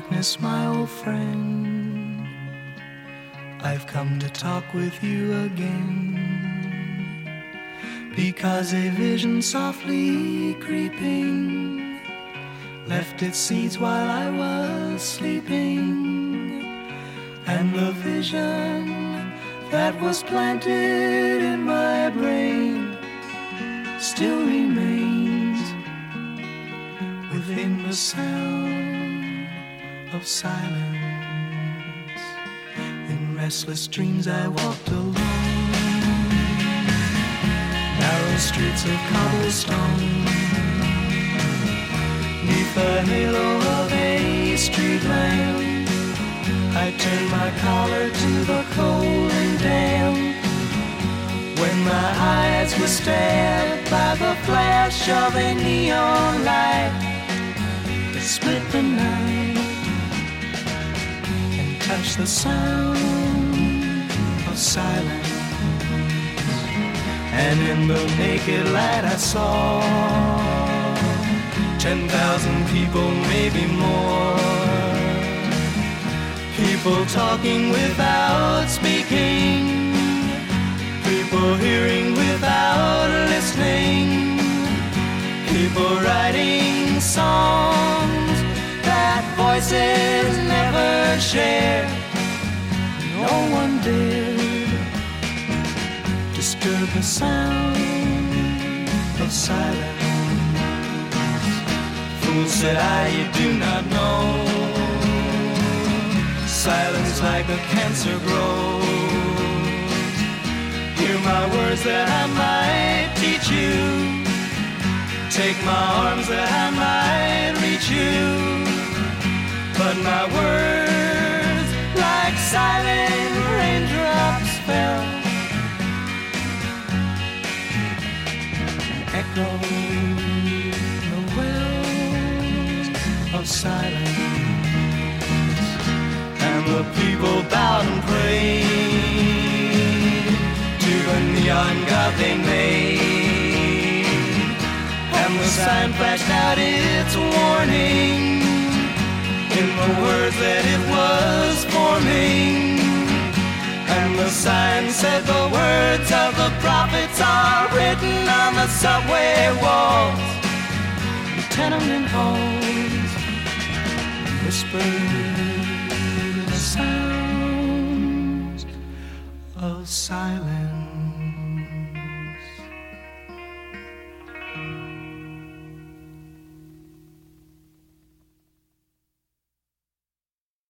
darkness, my old friend, I've come to talk with you again, because a vision softly creeping left its seeds while I was sleeping, and the vision that was planted in my brain still remains within the sound of silence. In restless dreams I walked alone, narrow streets of cobblestone, neath the halo of a street lamp. I turned my collar to the cold and damp, when my eyes were stabbed by the flash of a neon light that split the night and touched the sound of silence. And in the naked light I saw 10,000 people, maybe more, people talking without speaking, people hearing without listening, people writing songs that voices never shared. No one dared disturb the sound of silence. Fool, said I, you do not know, silence like a cancer grows. Hear my words that I might teach you, take my arms that I might reach you, but my words like silent raindrops fell and echoed the wells of silence. And the people bowed and prayed to the neon god they made, and the sign flashed out its warning in the words that it was forming. And the sign said the words of the prophets are written on the subway walls, the tenement halls, whispered sounds of silence.